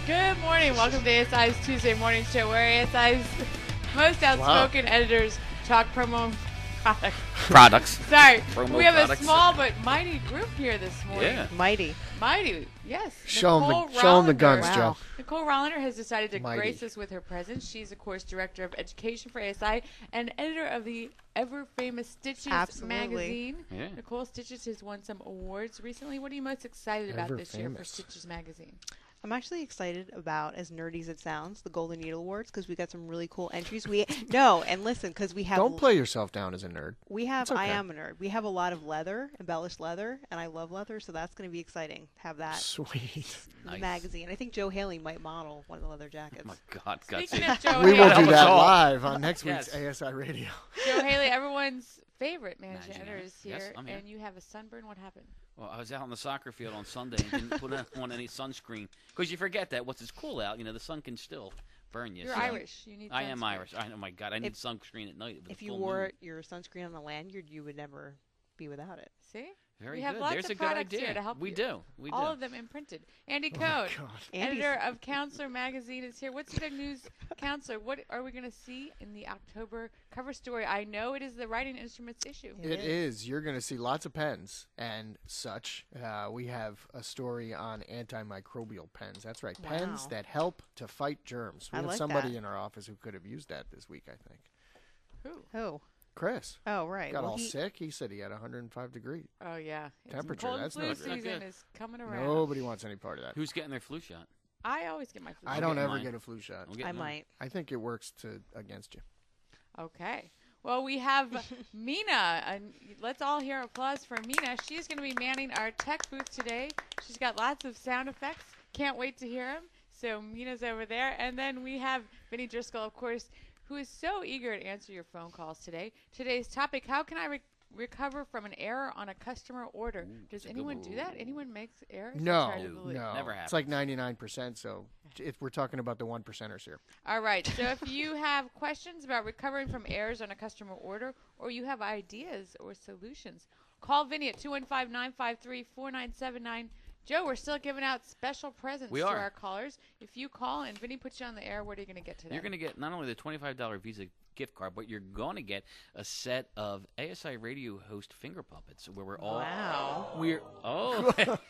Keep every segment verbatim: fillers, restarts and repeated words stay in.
Good morning. Welcome to A S I's Tuesday Morning Show, where A S I's most outspoken wow. editors talk promo products. Products. Sorry. Promo we have products. a small but mighty group here this morning. Yeah. Mighty. Mighty, yes. Show Nicole them the, show 'em the guns, wow. Joe. Nicole Rolliner has decided to Mighty. grace us with her presence. She's, of course, Director of Education for A S I and editor of the ever-famous Stitches Absolutely. magazine. Yeah. Nicole, Stitches has won some awards recently. What are you most excited about this year for Stitches magazine? I'm actually excited about, as nerdy as it sounds, the Golden Needle Awards, because we got some really cool entries. We no, and listen, because we have don't play yourself down as a nerd. We have. Okay. I am a nerd. We have a lot of leather, embellished leather, and I love leather, so that's going to be exciting to have that. Sweet. The Nice. magazine. I think Joe Haley might model one of the leather jackets. Oh my God, Gutsy. Speaking of Joe We will Haley, do that all. live on next Yes. week's A S I Radio. Joe Haley, everyone's favorite managing Managing editor, editor. is here, Yes, I'm here. and you have a sunburn. What happened? Well, I was out on the soccer field on Sunday and didn't put on any sunscreen because you forget that once it's cool out, you know, the sun can still burn you. You're so. Irish. You need. I am sunscreen. Irish. I know. My God, I need If- sunscreen at night. With If a you full wore moon. your sunscreen on the lanyard, you would never be without it. See, Very we have good. lots There's of a good products idea. here to help we you. do. We all do. of them imprinted. Andy Oh, Cohn, God. Andy's- editor of Counselor magazine, is here. What's the big news, Counselor? What are we going to see in the October cover story? I know it is the writing instruments issue. It It is. You're going to see lots of pens and such. Uh, we have a story on antimicrobial pens. That's right. Pens Wow. that help to fight germs. We I have like somebody that. in our office who could have used that this week, I think. Who? Oh. Chris. Oh, right. Got well, all he, sick. He said he had one hundred five degree Oh yeah, It's temperature. Cold and That's flu no good. season Not good. is coming around. Nobody wants any part of that. Who's getting their flu shot? I always get my flu. I I'm don't getting ever mine. get a flu shot. I'm getting I mine. might. I think it works to against you. Okay. Well, we have Mina. And let's all hear applause for Mina. She's going to be manning our tech booth today. She's got lots of sound effects. Can't wait to hear them. So Mina's over there. And then we have Vinny Driscoll, of course, who is so eager to answer your phone calls today. Today's topic, how can I re- recover from an error on a customer order? Ooh, Does that's a good anyone one. do that? Anyone makes errors? It's No, hard to No, believe. no. Never It's like happens. ninety-nine percent, so if we're talking about the one percenters here. All right. So if you have questions about recovering from errors on a customer order, or you have ideas or solutions, call Vinny at two one five, nine five three, four nine seven nine. Joe, we're still giving out special presents We to are. our callers. If you call and Vinny puts you on the air, what are you going to get today? You're going to get not only the twenty-five dollar Visa gift card, but you're going to get a set of A S I Radio host finger puppets, where we're all Wow. we're oh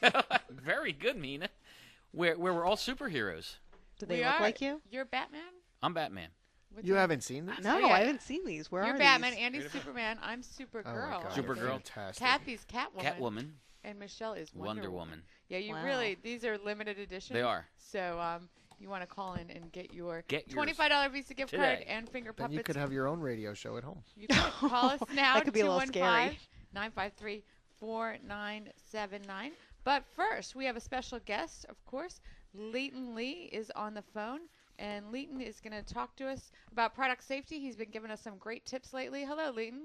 very good, Mina. Where where we're all superheroes. Do they We look are. like you? You're Batman? I'm Batman. What's You your- haven't seen this? No, yeah. I haven't seen these. Where You're are Batman. these? Andy's Superman. I'm Supergirl. Oh my God, Supergirl. they're fantastic. Kathy's Catwoman. Catwoman. And Michelle is Wonder, Wonder Woman. Yeah, you Wow. really, these are limited edition. They are. So um, you want to call in and get your Get yours twenty-five dollar Visa gift card today. and finger Then puppets. you could have your own radio show at home. You can call us now, That could be a little scary. nine five three, four nine seven nine. But first, we have a special guest, of course. Leighton Lee is on the phone, and Leighton is going to talk to us about product safety. He's been giving us some great tips lately. Hello, Leighton.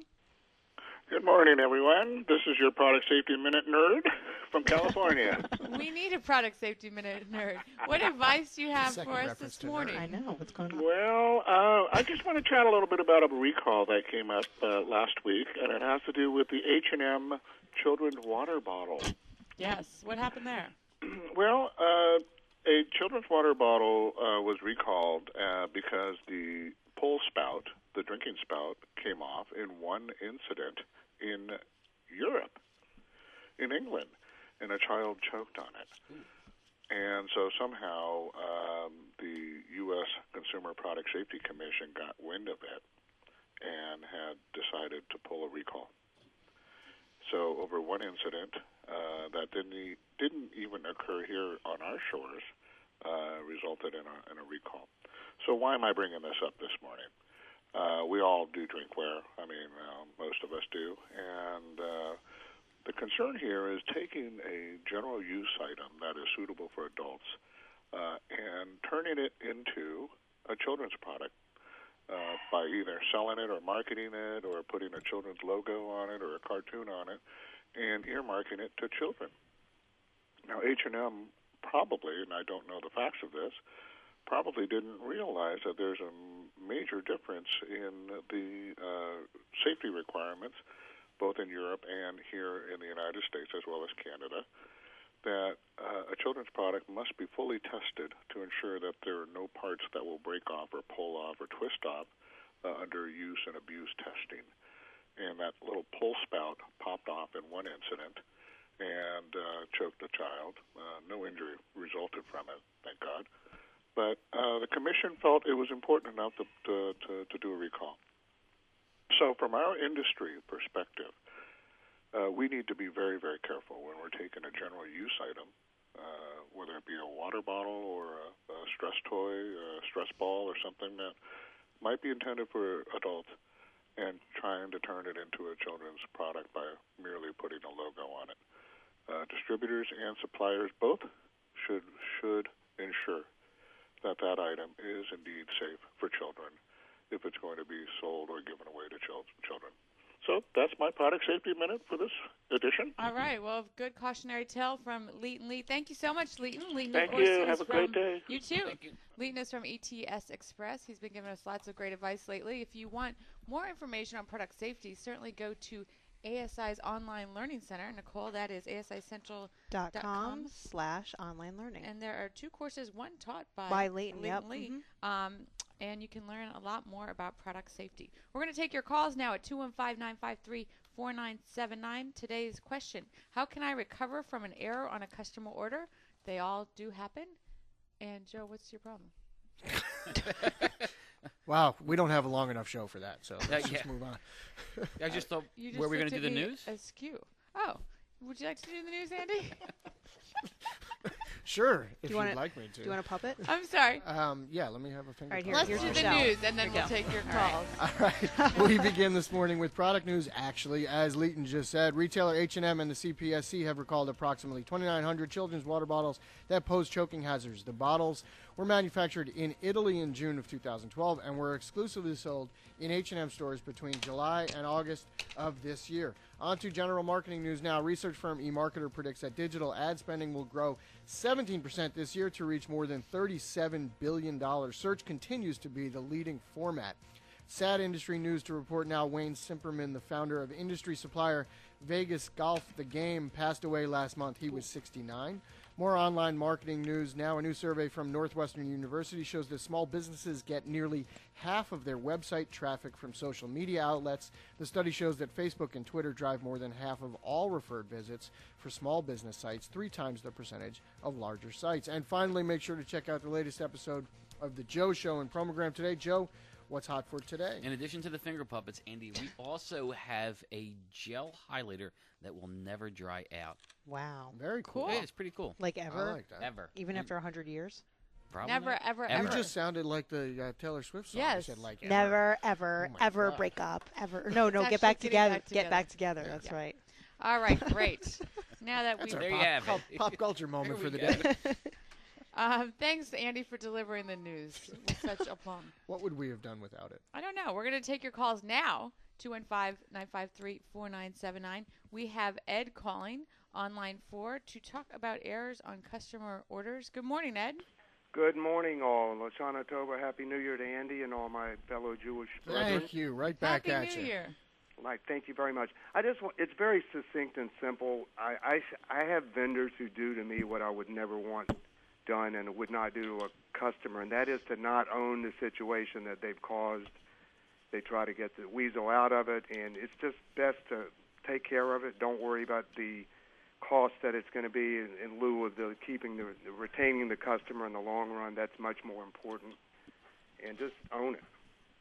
Good morning, everyone. This is your Product Safety Minute nerd from California. We need a product safety minute nerd. What advice do you have Second for us reference this to morning? I know. What's going on? Well, uh, I just want to chat a little bit about a recall that came up uh, last week, and it has to do with the H and M children's water bottle. Yes. What happened there? Well, uh, a children's water bottle uh, was recalled uh, because the pull spout, the drinking spout, came off in one incident in Europe, in England, and a child choked on it. And so somehow um, the U S Consumer Product Safety Commission got wind of it and had decided to pull a recall. So over one incident uh, that didn't e- didn't even occur here on our shores uh, resulted in a, in a recall. So why am I bringing this up this morning? Uh, we all do drinkware. I mean, uh, most of us do. And uh, the concern here is taking a general use item that is suitable for adults uh, and turning it into a children's product uh, by either selling it or marketing it or putting a children's logo on it or a cartoon on it and earmarking it to children. Now, H and M probably, and I don't know the facts of this, probably didn't realize that there's a major difference in the uh, safety requirements, both in Europe and here in the United States, as well as Canada, that uh, a children's product must be fully tested to ensure that there are no parts that will break off or pull off or twist off uh, under use and abuse testing. And that little pull spout popped off in one incident and uh, choked a child. Uh, no injury resulted from it, thank God. But uh, the commission felt it was important enough to, to, to, to do a recall. So from our industry perspective, uh, we need to be very, very careful when we're taking a general use item, uh, whether it be a water bottle or a, a stress toy, a stress ball, or something that might be intended for adults, and trying to turn it into a children's product by merely putting a logo on it. Uh, distributors and suppliers both should should ensure that that item is indeed safe for children if it's going to be sold or given away to chil- children. So that's my product safety minute for this edition. All right. Well, good cautionary tale from Leighton Lee. Thank you so much, Leighton. Leighton, Thank of course, you. is Have a great from- day. You too. Thank you. Leighton is from E T S Express. He's been giving us lots of great advice lately. If you want more information on product safety, certainly go to A S I's Online Learning Center. Nicole, that is A S I Central. Dot Dot com com. slash online learning. And there are two courses, one taught by, By Leighton, yep. Lee. Mhm. Um, and you can learn a lot more about product safety. We're going to take your calls now at two one five, nine five three, four nine seven nine. Today's question: how can I recover from an error on a customer order? They all do happen. And Joe, what's your problem? Wow, we don't have a long enough show for that, so let's Yeah, just yeah. move on. I just thought, You just were we going looked to do at the me news? Askew. Oh, would you like to do the news, Andy? Sure, if you you'd wanna- like me to. Do you want a puppet? I'm sorry. Um, yeah, let me have a finger. Right, here, puppet. Let's here's do the Michelle. news, and then Here you we'll go. take your All right. calls. All right. We begin this morning with product news. Actually, as Leighton just said, retailer H and M and the C P S C have recalled approximately twenty-nine hundred children's water bottles that pose choking hazards. The bottles were manufactured in Italy in June of two thousand twelve and were exclusively sold in H and M stores between July and August of this year. On to general marketing news now. Research firm eMarketer predicts that digital ad spending will grow seventeen percent this year to reach more than thirty-seven billion dollars. Search continues to be the leading format. Sad industry news to report now. Wayne Simperman, the founder of industry supplier Vegas Golf The Game, passed away last month. He was sixty-nine. More online marketing news now. A new survey from Northwestern University shows that small businesses get nearly half of their website traffic from social media outlets. The study shows that Facebook and Twitter drive more than half of all referred visits for small business sites, three times the percentage of larger sites. And finally, make sure to check out the latest episode of The Joe Show and Promogram today. Joe, what's hot for today? In addition to the finger puppets, Andy, we also have a gel highlighter that will never dry out. Wow. Very cool. Cool. Yeah, it's pretty cool. Like I ever? like that. Ever. Even You- after one hundred years? probably Never, not. ever, Ever. You ever. just sounded like the uh, Taylor Swift song. Yes. You said like ever. Never, ever, Oh my ever God. break up. Ever. No, no, It's get back actually together. getting back Get back together. together. That's Yeah. right. All right, great. Now that That's we've our There you pop, have pop, it. pop culture moment There for we the go. day. Um, thanks, Andy, for delivering the news with such aplomb. What would we have done without it? I don't know. We're going to take your calls now, two one five, nine five three, four nine seven nine. We have Ed calling on line four to talk about errors on customer orders. Good morning, Ed. Good morning, all. Lashana Tova, Happy New Year to Andy and all my fellow Jewish brethren. Thank you. Right back Happy at New you. Year. Like, thank you very much. I just want, it's very succinct and simple. I, I, I have vendors who do to me what I would never want done and would not do to a customer, and that is to not own the situation that they've caused. They try to get the weasel out of it, and it's just best to take care of it. Don't worry about the cost that it's going to be in, in lieu of the keeping the, the retaining the customer in the long run. That's much more important, and just own it.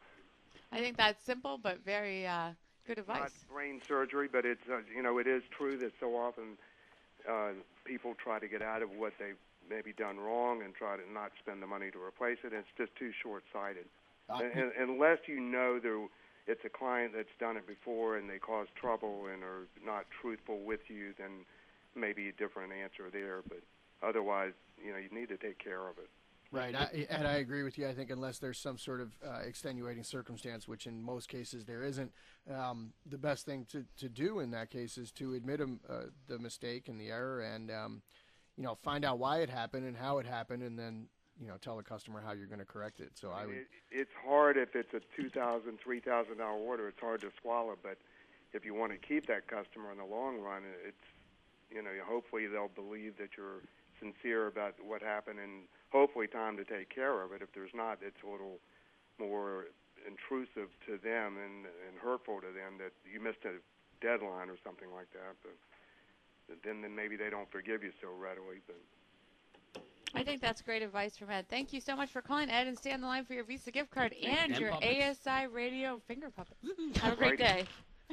I think that's simple but very uh, good Not advice. brain surgery, but it's uh, you know it is true that so often uh, people try to get out of what they've maybe done wrong and try to not spend the money to replace it. It's just too short-sighted. Uh, And, and, unless you know there, it's a client that's done it before and they cause trouble and are not truthful with you, then maybe a different answer there. But otherwise, you know, you need to take care of it. Right, I, and I agree with you. I think unless there's some sort of uh, extenuating circumstance, which in most cases there isn't, um, the best thing to, to do in that case is to admit um, uh, the mistake and the error and, um, you know, find out why it happened and how it happened and then, you know, tell the customer how you're going to correct it. So I would... It, it's hard if it's a two thousand dollars, three thousand dollars order. It's hard to swallow, but if you want to keep that customer in the long run, it's you know, hopefully they'll believe that you're sincere about what happened, and hopefully time to take care of it. If there's not, it's a little more intrusive to them and, and hurtful to them that you missed a deadline or something like that. But then, then maybe they don't forgive you so readily. But I think that's great advice from Ed. Thank you so much for calling, Ed, and stay on the line for your Visa gift card and, And your puppets. A S I Radio finger puppets. Have a great day.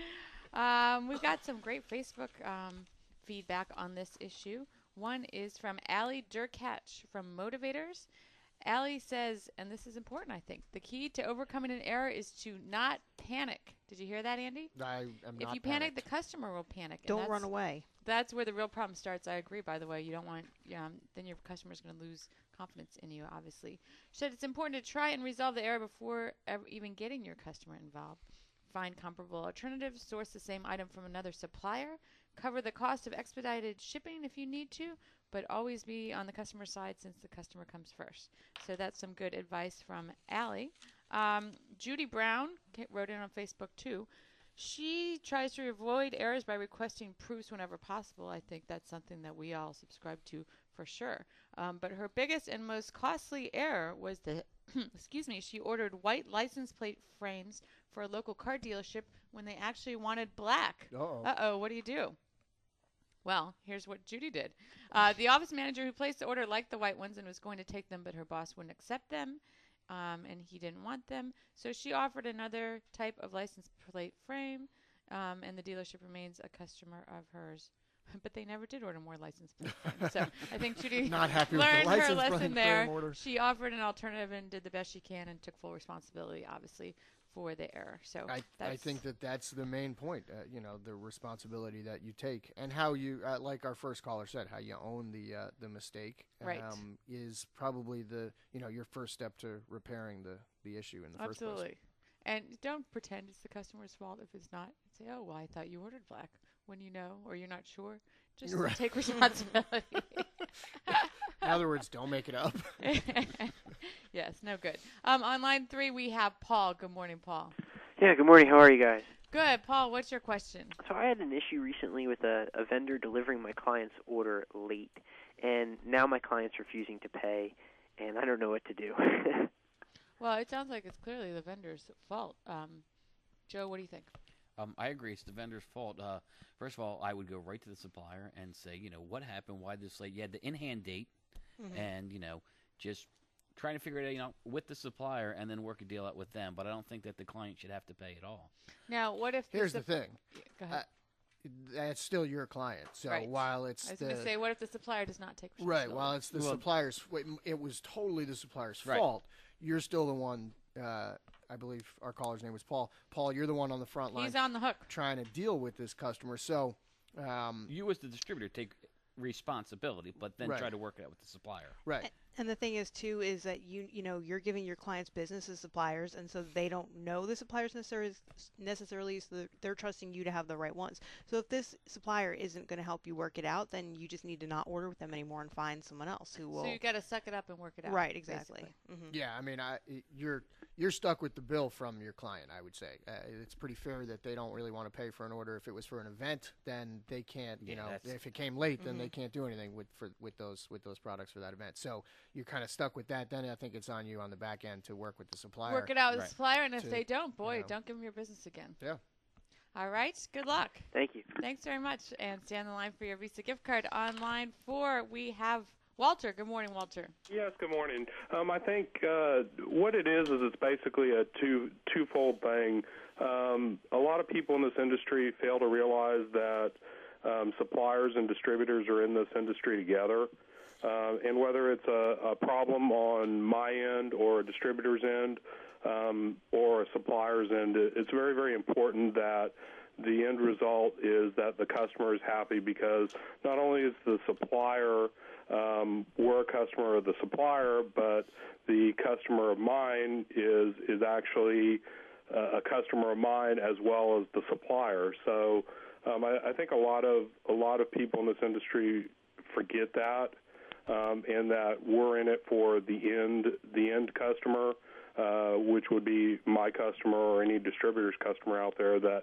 Um, we've got some great Facebook um, feedback on this issue. One is from Allie Durkatch from Motivators. Allie says, and this is important, I think, the key to overcoming an error is to not panic. Did you hear that, Andy? I am If not you panic, panicked. the customer will panic. and Don't that's- run away. That's where the real problem starts. I agree, by the way. You don't want, um, then your customer's going to lose confidence in you, obviously. She said it's important to try and resolve the error before ever even getting your customer involved. Find comparable alternatives, source the same item from another supplier, cover the cost of expedited shipping if you need to, but always be on the customer side since the customer comes first. So that's some good advice from Allie. Um, Judy Brown ca- wrote in on Facebook too. She tries to avoid errors by requesting proofs whenever possible. I think that's something that we all subscribe to for sure. Um, but her biggest and most costly error was that, excuse me, she ordered white license plate frames for a local car dealership when they actually wanted black. Uh-oh. Uh-oh, what do you do? Well, here's what Judy did. Uh, the office manager who placed the order liked the white ones and was going to take them, but her boss wouldn't accept them, um, and he didn't want them. So she offered another type of license plate frame, um, and the dealership remains a customer of hers. But they never did order more license plate frames. So I think Judy Not happy with the learned her license lesson plate there. frame order. She offered an alternative and did the best she can and took full responsibility, obviously, for the error. So I, that's, I think that that's the main point, uh, you know, the responsibility that you take and how you, uh, like our first caller said, how you own the uh, the mistake Right. um, is probably the, you know, your first step to repairing the, the issue in the first place. absolutely. And don't pretend it's the customer's fault if it's not. Say, oh, well, I thought you ordered black when you know or you're not sure. Just Right. take responsibility. In other words, don't make it up. Yes, no good. Um, on line three, we have Paul. Good morning, Paul. Yeah, good morning. How are you guys? Good. Paul, what's your question? So I had an issue recently with a, a vendor delivering my client's order late, and now my client's refusing to pay, and I don't know what to do. Well, it sounds like it's clearly the vendor's fault. Um, Joe, what do you think? Um, I agree. It's the vendor's fault. Uh, first of all, I would go right to the supplier and say, you know, what happened? Why this late? You had the in-hand date, Mm-hmm. and you know, just trying to figure it out, you know, with the supplier, and then work a deal out with them. But I don't think that the client should have to pay at all. Now, what if Here's the the thing. Go ahead. Uh, That's still your client. So Right. while it's I was the going to say, what if the supplier does not take right, responsibility? while it's the Well- supplier's, wait, it was totally the supplier's Right. fault. You're still the one. Uh, I believe our caller's name was Paul. Paul, you're the one on the front line He's on the hook. trying to deal with this customer. So, um, You, as the distributor, take responsibility, but then Right. try to work it out with the supplier. right. And the thing is too is that you you know you're giving your clients business as suppliers, and so they don't know the suppliers necessarily necessarily, so they're, they're trusting you to have the right ones. So if this supplier isn't going to help you work it out, then you just need to not order with them anymore and find someone else who will. So you got to suck it up and work it out. right, exactly. basically. hmm Yeah, I mean, I, you're you're stuck with the bill from your client. I would say uh, it's pretty fair that they don't really want to pay for an order. If it was for an event, then they can't. You Yeah, know, that's- if it came late, then they can't do anything with for with those with those products for that event. So you're kind of stuck with that. Then I think it's on you on the back end to work with the supplier. Work it out with Right. the supplier, and if To, they don't, boy, know. don't give them your business again. Yeah. All right. Good luck. Thank you. Thanks very much. And stay on the line for your Visa gift card. On line four, we have Walter. Good morning, Walter. Yes, good morning. Um, I think uh, what it is is it's basically a two twofold thing. Um, a lot of people in this industry fail to realize that um, suppliers and distributors are in this industry together. Uh, and whether it's a, a problem on my end or a distributor's end um, or a supplier's end, it's very, very important that the end result is that the customer is happy, because not only is the supplier, um, we're a customer of the supplier, but the customer of mine is is actually uh, a customer of mine as well as the supplier. So um, I, I think a lot of a lot of people in this industry forget that. Um, and that we're in it for the end, the end customer, uh, which would be my customer or any distributor's customer out there. That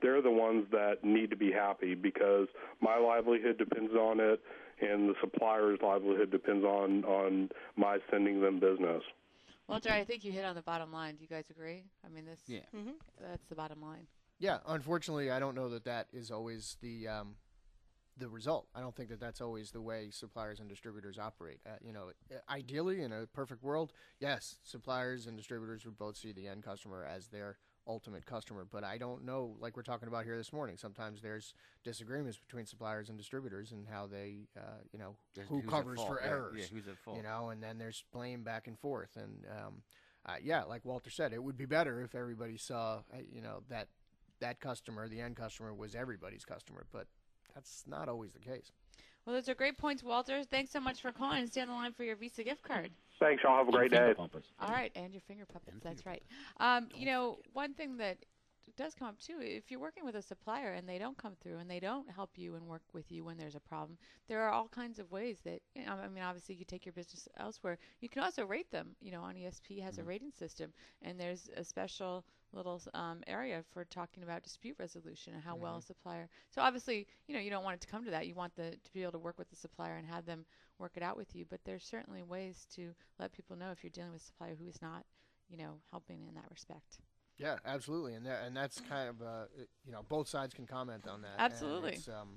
they're the ones that need to be happy because my livelihood depends on it, and the supplier's livelihood depends on, on my sending them business. Walter, I think you hit on the bottom line. Do you guys agree? I mean, this Yeah. Mm-hmm. that's the bottom line. Yeah, unfortunately, I don't know that that is always the um, the result. I don't think that that's always the way suppliers and distributors operate. Uh, you know, ideally, in a perfect world, yes, suppliers and distributors would both see the end customer as their ultimate customer. But I don't know, like we're talking about here this morning, sometimes there's disagreements between suppliers and distributors and how they, uh, you know, There's- who who's at covers fault? for Yeah, errors. Yeah, who's at fault? You know, and then there's blame back and forth. And um, uh, yeah, like Walter said, it would be better if everybody saw, uh, you know, that that customer, the end customer, was everybody's customer. But that's not always the case. Well, those are great points, Walter. Thanks so much for calling and stay on the line for your Visa gift card. Thanks. Y'all have a great day. All right, and your finger puppets. And That's finger right. Um, you know, one thing that does come up too, if you're working with a supplier and they don't come through and they don't help you and work with you when there's a problem, there are all kinds of ways that, you know, I mean, obviously you take your business elsewhere. You can also rate them. You know, on E S P has Mm-hmm. a rating system, and there's a special little um, area for talking about dispute resolution and how well a supplier. So obviously, you know, you don't want it to come to that. You want the to be able to work with the supplier and have them work it out with you. But there's certainly ways to let people know if you're dealing with a supplier who is not, you know, helping in that respect. Yeah, absolutely, and that, and that's kind of uh, it- you know, both sides can comment on that. and Absolutely. it's, um,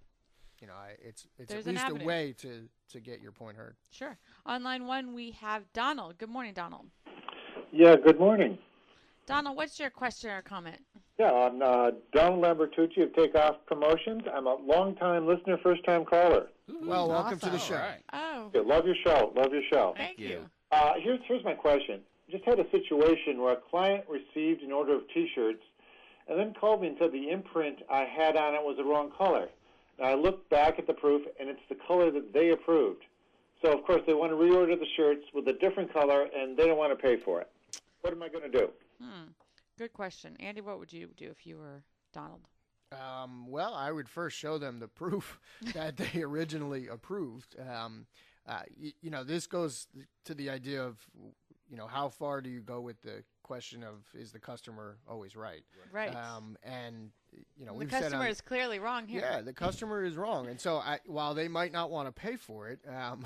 you know, I, it's it's There's at an least a avenue. way to to get your point heard. Sure. On line one, we have Donald. Good morning, Donald. Yeah, good morning. Donald, what's your question or comment? Yeah, I'm uh, Donald Lambertucci of Takeoff Promotions. I'm a long-time listener, first-time caller. Well, welcome to the awesome. show. All right. Oh, Yeah, love your show. Love your show. thank you. you. Uh, here's here's my question. Just had a situation where a client received an order of T-shirts and then called me and said the imprint I had on it was the wrong color. Now, I looked back at the proof, and it's the color that they approved. So, of course, they want to reorder the shirts with a different color, and they don't want to pay for it. What am I going to do? Hmm. Good question. Andy, what would you do if you were Donald? Um, well, I would first show them the proof that they originally approved. Um, uh, y- you know, this goes to the idea of, you know, how far do you go with the question of is the customer always right? Right. Um, and you know, the we've said customer on- is clearly wrong here. Yeah, the customer is wrong, and so I, while they might not want to pay for it, um,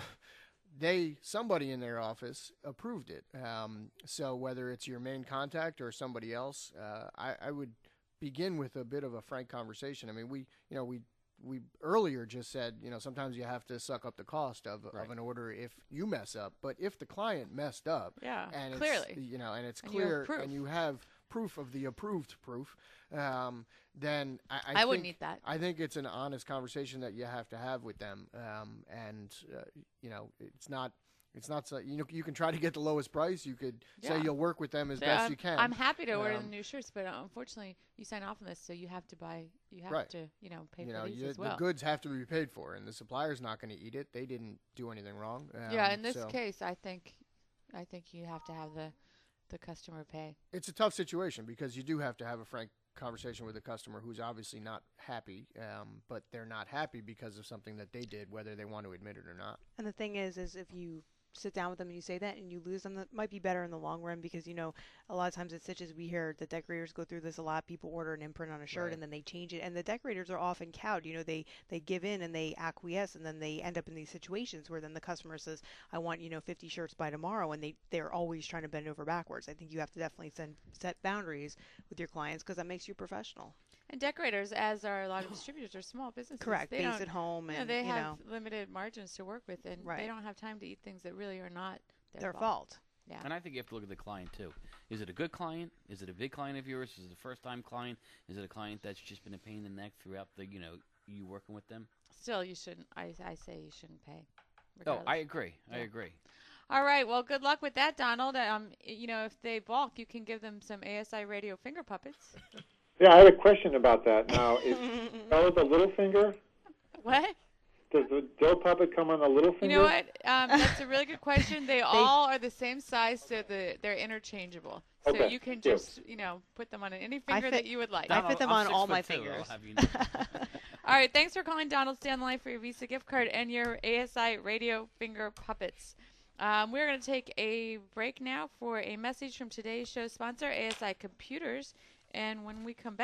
they somebody in their office approved it. Um, so whether it's your main contact or somebody else, uh, I, I would begin with a bit of a frank conversation. I mean, we, you know, we we earlier just said, you know, sometimes you have to suck up the cost of, Right. of an order if you mess up, but if the client messed up, Yeah, and clearly. it's, you know, and it's And you have clear, proof. and you have proof of the approved proof, um, then I, I, I think, wouldn't eat that. I think it's an honest conversation that you have to have with them, um, and uh, you know, it's not. It's not so you know you can try to get the lowest price. You could say Yeah. you'll work with them as So best I'm, you can. I'm happy to order the Um, new shirts, but uh, unfortunately, you sign off on this, so you have to buy. You have Right. to, you know, pay you for know, these you, as well. the goods have to be paid for, and the supplier's not going to eat it. They didn't do anything wrong. Um, yeah, in this so case, I think, I think you have to have the, the customer pay. it's a tough situation because you do have to have a frank conversation with a customer who's obviously not happy, um, but they're not happy because of something that they did, whether they want to admit it or not. And the thing is, is if you sit down with them and you say that and you lose them, that might be better in the long run because, you know, a lot of times at Stitches we hear the decorators go through this a lot. People order an imprint on a shirt Right. and then they change it. And the decorators are often cowed. You know, they, they give in and they acquiesce and then they end up in these situations where then the customer says, I want, you know, fifty shirts by tomorrow. And they, they're always trying to bend over backwards. I think you have to definitely send, set boundaries with your clients because that makes you professional. And decorators, as are a lot of distributors, are small businesses. Correct. They Base don't, at home you know, and, they you have know, limited margins to work with, and Right. they don't have time to eat things that really are not their, their fault. Yeah. And I think you have to look at the client too. Is it a good client? Is it a big client of yours? Is it a first-time client? Is it a client that's just been a pain in the neck throughout the, you know, you working with them? Still, you shouldn't. I, I say you shouldn't pay. Oh, regardless. I agree. I Yeah. agree. All right. Well, good luck with that, Donald. Um, you know, if they balk, you can give them some A S I Radio finger puppets. Yeah, I had a question about that. Now, is oh, the little finger? What? Does the dough puppet come on the little You finger? know what? Um, that's a really good question. They all are the same size, so the, they're interchangeable. So Okay, you can good. just, you know, put them on any finger fit- that you would like. I Donald, fit them I'm on six all foot my two, I'll fingers. have you know. All right. Thanks for calling, Donald. Stay on the line for your Visa gift card and your A S I Radio finger puppets. Um, we're going to take a break now for a message from today's show sponsor, A S I Computers. And when we come back,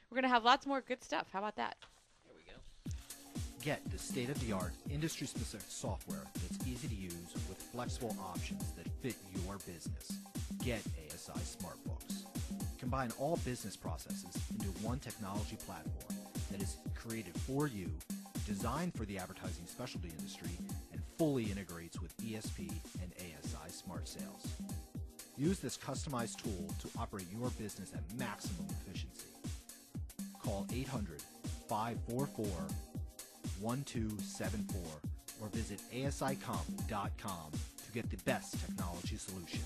We're going to have lots more good stuff. How about that? Get the state-of-the-art, industry-specific software that's easy to use with flexible options that fit your business. Get A S I SmartBooks. Combine all business processes into one technology platform that is created for you, designed for the advertising specialty industry, and fully integrates with E S P and A S I Smart Sales. Use this customized tool to operate your business at maximum efficiency. Call eight hundred, five four four, one two seven four or visit A S I comp dot com to get the best technology solution.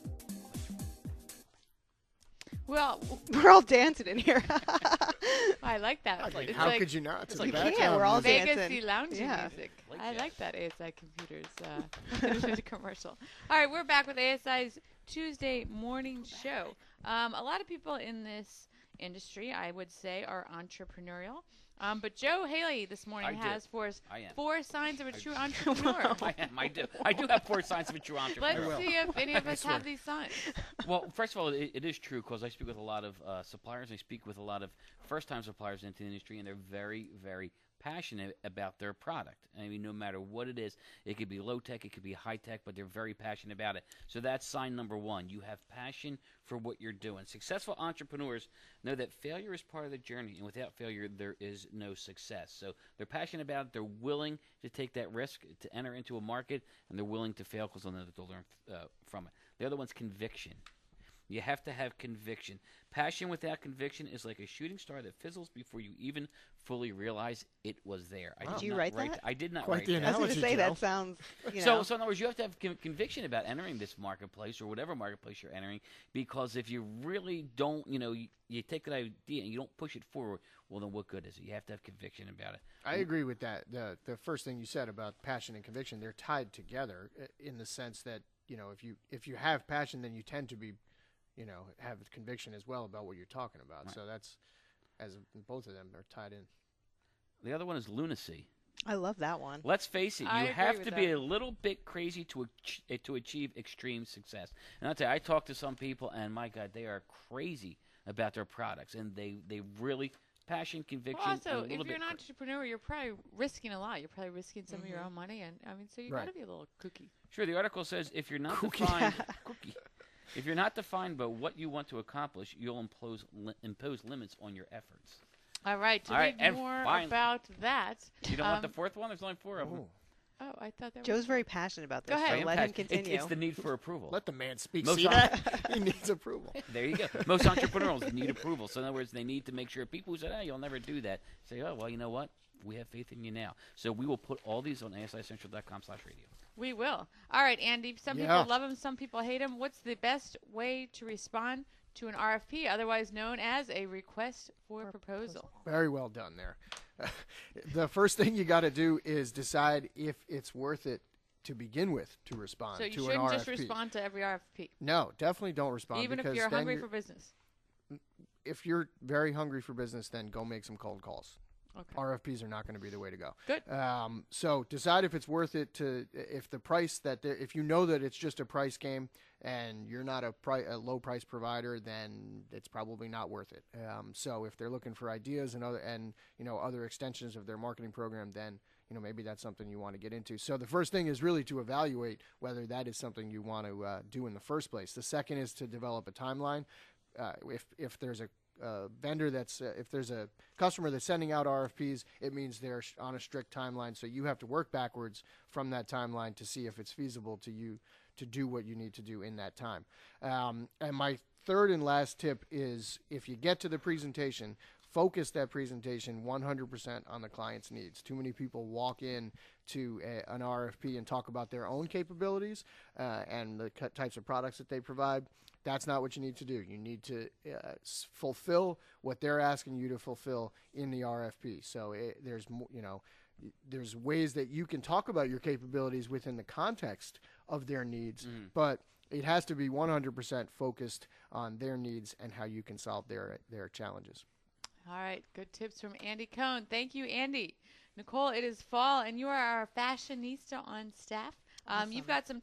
Well, we're all dancing in here. I like that. I mean, It's how like, could you not? It's We like can't. background We're all music. Vegas dancing. lounge Yeah. music. Like I that. like that A S I Computers uh, commercial. All right, we're back with A S I's Tuesday morning show. Um, a lot of people in this industry, I would say, are entrepreneurial. Um, but Joe Haley this morning I do. has for us I am. four signs of a true entrepreneur. I am. I do. I do have four signs of a true entrepreneur. Let's see if any of I us swear. have these signs. Well, first of all, it, it is true because I speak with a lot of uh, suppliers. I speak with a lot of first-time suppliers into the industry, and they're very, very passionate about their product. I mean, no matter what it is, it could be low-tech, it could be high-tech, but they're very passionate about it. So that's sign number one. You have passion for what you're doing. Successful entrepreneurs know that failure is part of the journey, and without failure, there is no success. So they're passionate about it. They're willing to take that risk to enter into a market, and they're willing to fail because they'll know that they'll learn uh, from it. The other one's conviction. You have to have conviction. Passion without conviction is like a shooting star that fizzles before you even fully realize it was there. I Wow. did Did you not write write that? I did not Quite write the that. I was going Analogy, to say Joe. that sounds, you know. So, so in other words, you have to have con- conviction about entering this marketplace or whatever marketplace you're entering, because if you really don't, you know, you, you take an idea and you don't push it forward, well, then what good is it? You have to have conviction about it. I agree with that. The the first thing you said about passion and conviction, they're tied together uh, in the sense that, you know, if you if you have passion, then you tend to be, you know, have conviction as well about what you're talking about. Right. So that's, as both of them are tied in. The other one is lunacy. I love that one. Let's face it, you I agree have with to be that. a little bit crazy to ach- eh, to achieve extreme success. And I'll tell you, I talk to some people, and my God, they are crazy about their products, and they, they really passion, conviction, Well, and a also, little if you're bit an cra- entrepreneur, you're probably risking a lot. You're probably risking some of your own money, and I mean, so you Right. got to be a little kooky. Sure, the article says if you're not Cookie. defined, cookie. If you're not defined by what you want to accomplish, you'll impose li- impose limits on your efforts. All right, to All right, read and more fine. about that. You don't want the um, fourth one? There's only four of them. Oh, Oh, I thought that Joe's was very passionate about this. Go ahead. So I am let him passionate. It's- continue. It's, the need for approval. let the man speak. Most See on- that? He needs approval. There you go. Most entrepreneurs need approval. So in other words, they need to make sure people who said, "Oh, you'll never do that," say, "Oh, well, you know what? We have faith in you now." So we will put all these on A S I central dot com slash radio. We will. All right, Andy. Some Yeah. people love him, some people hate him. What's the best way to respond to an R F P, otherwise known as a request for proposal? Very well done there. The first thing you got to do is decide if it's worth it to begin with to respond So you to an shouldn't R F just P. respond to every R F P, No, definitely don't respond. even if because you're then hungry you're- for business. if you're very hungry for business, then go make some cold calls. Okay. R F Ps are not going to be the way to go. Good. Um, so decide if it's worth it to, if the price that, they're- if you know that it's just a price game and you're not a, pri- a low price provider, then it's probably not worth it. Um, so if they're looking for ideas and other, and, you know, other extensions of their marketing program, then, you know, maybe that's something you want to get into. So the first thing is really to evaluate whether that is something you want to uh, do in the first place. The second is to develop a timeline. Uh, if, if there's a uh, vendor that's uh, if there's a customer that's sending out R F Ps, it means they're sh- on a strict timeline. So you have to work backwards from that timeline to see if it's feasible to you to do what you need to do in that time. Um, and my third and last tip is if you get to the presentation, focus that presentation one hundred percent on the client's needs. Too many people walk in to a, an R F P and talk about their own capabilities uh, and the c- types of products that they provide. That's not what you need to do. You need to uh, s- fulfill what they're asking you to fulfill in the R F P. So it, there's, mo- you know, y- there's ways that you can talk about your capabilities within the context of their needs, Mhm. but it has to be one hundred percent focused on their needs and how you can solve their their challenges. All right, good tips from Andy Cohn. Thank you, Andy. Nicole, it is fall, and you are our fashionista on staff. Um, You've got some top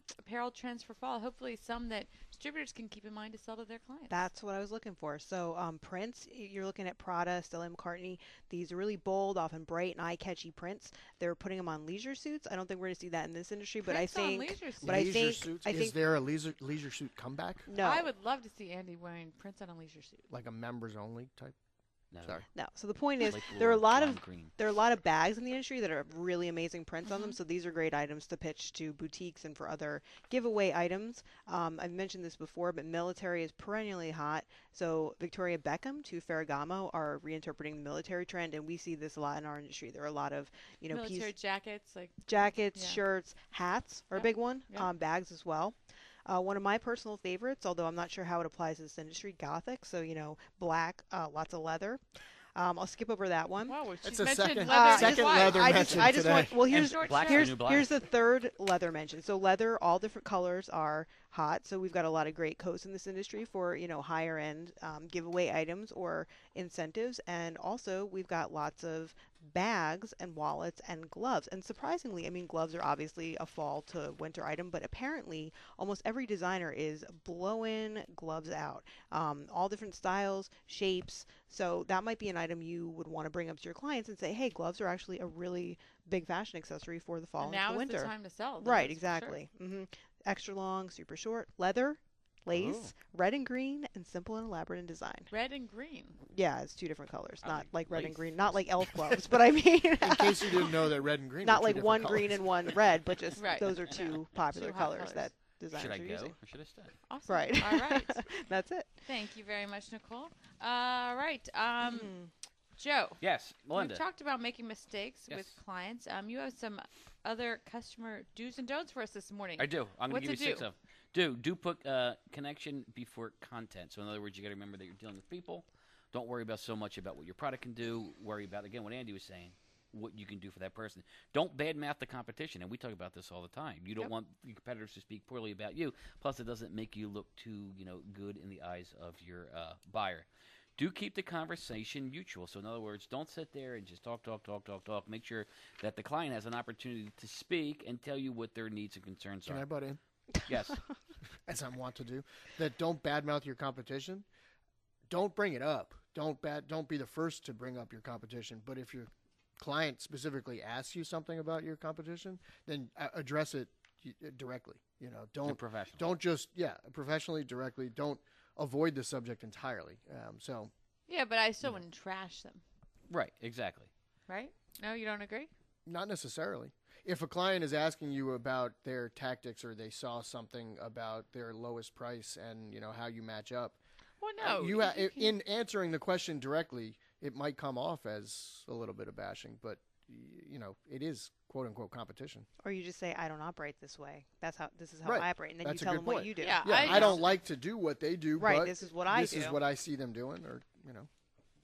apparel trends for fall. Hopefully, some that distributors can keep in mind to sell to their clients. That's what I was looking for. So um, prints, y- you're looking at Prada, Stella McCartney. These are really bold, often bright and eye-catchy prints. They're putting them on leisure suits. I don't think we're going to see that in this industry, but Prints I on think. leisure suits. But leisure I think. suits. I Is think there a leisure leisure suit comeback? no. I would love to see Andy wearing prints on a leisure suit. Like a members only type? No. Sorry. No. So the point is, Like there are a blue, lot lime of green. there are a lot of bags in the industry that are really amazing prints on them. Mhm. So these are great items to pitch to boutiques and for other giveaway items. Um, I've mentioned this before, but military is perennially hot. So Victoria Beckham to Ferragamo are reinterpreting the military trend, and we see this a lot in our industry. There are a lot of you know Military piece, jackets, like jackets, Yeah. shirts, hats are Yep. a big one. Yep. Um, bags as well. Uh, one of my personal favorites, although I'm not sure how it applies to this industry, Gothic. So you know, black, uh, lots of leather. Um, I'll skip over that one. wow, That's she's a mentioned second- leather Uh, as second well. leather I just, mention I just today. want. Well, here's short Black's the here's new black. here's the third leather mention. So leather, all different colors are hot. So we've got a lot of great coats in this industry for you know higher end um, giveaway items or incentives, and also we've got lots of bags and wallets and gloves. And surprisingly, I mean, gloves are obviously a fall to winter item, but apparently almost every designer is blowing gloves out. Um, all different styles, shapes. So that might be an item you would want to bring up to your clients and say, hey, gloves are actually a really big fashion accessory for the fall And and now the is winter. the time to sell. Right, those, for exactly. hmm Extra long, super short, leather, lace, red and green, and simple and elaborate in design. Sure. Red and green. Yeah, it's two different colors, I not like like red and lace. green, not like elf gloves, but I mean, In case you didn't know that red and green. not are two like different one colors. green and one red, but just Right. those are I two know. popular Two hot colors, colors. that designers Should I are go using. or should I stay? Awesome. Right. All right. That's it. Thank you very much, Nicole. All right. Um, Mhm. Joe. Yes, Melinda. We've talked about making mistakes Yes. with clients. Um, you have some other customer do's and don'ts for us this morning. I do. I'm going What's to a give you six do? of them. Do do put uh, connection before content. So in other words, you got to remember that you're dealing with people. Don't worry about so much about what your product can do. Worry about again what Andy was saying, what you can do for that person. Don't badmouth the competition, and we talk about this all the time. You don't Yep. want your competitors to speak poorly about you. Plus, it doesn't make you look too you know good in the eyes of your uh, buyer. Do keep the conversation mutual. So in other words, don't sit there and just talk, talk, talk, talk, talk. Make sure that the client has an opportunity to speak and tell you what their needs and concerns Can are. I butt in? Yes. As I want to do, that don't badmouth your competition. Don't bring it up. Don't bad. Don't be the first to bring up your competition. But if your client specifically asks you something about your competition, then uh, address it y- directly. You know, You're don't professional. don't just yeah professionally directly. Don't avoid the subject entirely. Um, so Yeah, but I still wouldn't trash them, Right. Exactly. right? No, you don't agree? not necessarily. If a client is asking you about their tactics or they saw something about their lowest price and you know how you match up, Well, Uh, no. you ha- you can- in answering the question directly, it might come off as a little bit of bashing, but y- you know, it is quote unquote competition. Or you just say, I don't operate this way. That's how this is how Right. I operate, and then That's a you tell good them what point. you do. Yeah, Yeah, I I, don't just- like to do what they do, Right, but this is what I this do. is what I see them doing, or you know,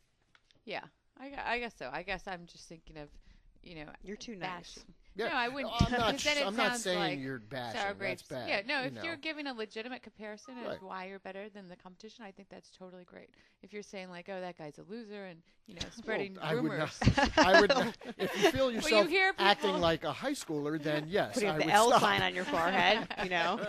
Yeah, I, gu- I guess so. I guess I'm just thinking of, you know, You're too nice. bashing. yeah. No, I wouldn't. I'm not. because then it I'm not sounds saying like you're bashing. sour That's grapes. bad. Yeah, no. you If know. you're giving a legitimate comparison as Right. why you're better than the competition, I think that's totally great. If you're saying like, oh, that guy's a loser, and you know, spreading I would rumors. not. I would. Not, if you feel yourself hear acting people- like a high schooler, then yes, Putting I up the would L stop. sign on your forehead, you know.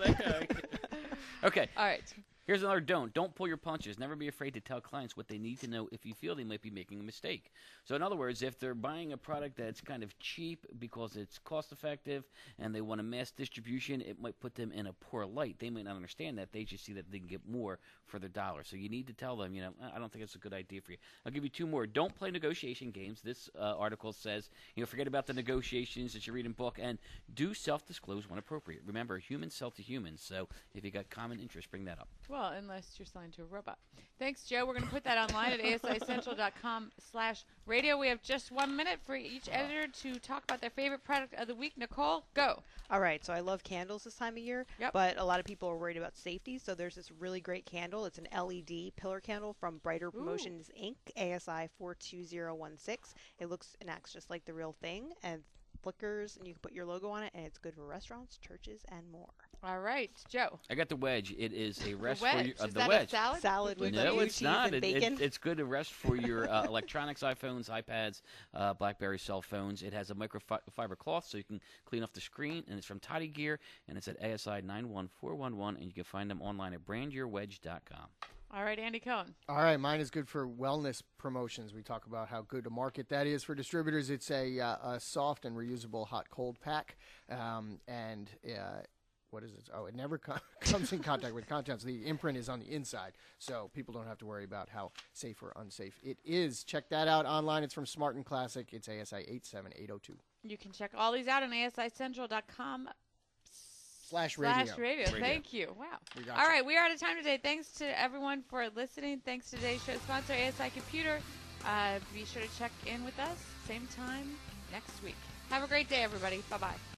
Okay. All right. Here's another don't. Don't pull your punches. Never be afraid to tell clients what they need to know if you feel they might be making a mistake. So in other words, if they're buying a product that's kind of cheap because it's cost effective and they want a mass distribution, it might put them in a poor light. They might not understand that. They just see that they can get more for their dollar. So you need to tell them, you know, I don't think it's a good idea for you. I'll give you two more. Don't play negotiation games. This uh, article says, you know, forget about the negotiations that you read in book and do self-disclose when appropriate. Remember, humans sell to humans. So if you got common interest, bring that up. Well, unless you're selling to a robot. Thanks, Joe. We're going to put that online at A S I central dot com slash radio. We have just one minute for each editor to talk about their favorite product of the week. Nicole, go. All right, so I love candles this time of year, Yep. but a lot of people are worried about safety. So there's this really great candle. It's an L E D pillar candle from Brighter Promotions Incorporated, A S I four two zero one six. It looks and acts just like the real thing, and flickers, and you can put your logo on it, and it's good for restaurants, churches, and more. All right, Joe. I got the wedge. It is a rest wedge. for your uh, Is the that wedge. a salad? Salad with No, blue it's cheese not. and It, bacon. it, it's good to rest for your uh, electronics, iPhones, iPads, uh, BlackBerry cell phones. It has a microfiber cloth so you can clean off the screen, and it's from Tidy Gear, and it's at A S I nine one four one one, and you can find them online at brand your wedge dot com. All right, Andy Cohen. All right, mine is good for wellness promotions. We talk about how good a market that is for distributors. It's a, uh, a soft and reusable hot cold pack, um, and uh, what is it? Oh, it never com- comes in contact with contents. The imprint is on the inside, so people don't have to worry about how safe or unsafe it is. Check that out online. It's from Smart and Classic. It's A S I eight seven eight oh two. You can check all these out on A S I central dot com. Slash radio. Slash radio. Radio. Thank you. Wow. We got All you. right, we are out of time today. Thanks to everyone for listening. Thanks to today's show sponsor, A S I Computer. Uh, be sure to check in with us same time next week. Have a great day, everybody. Bye-bye.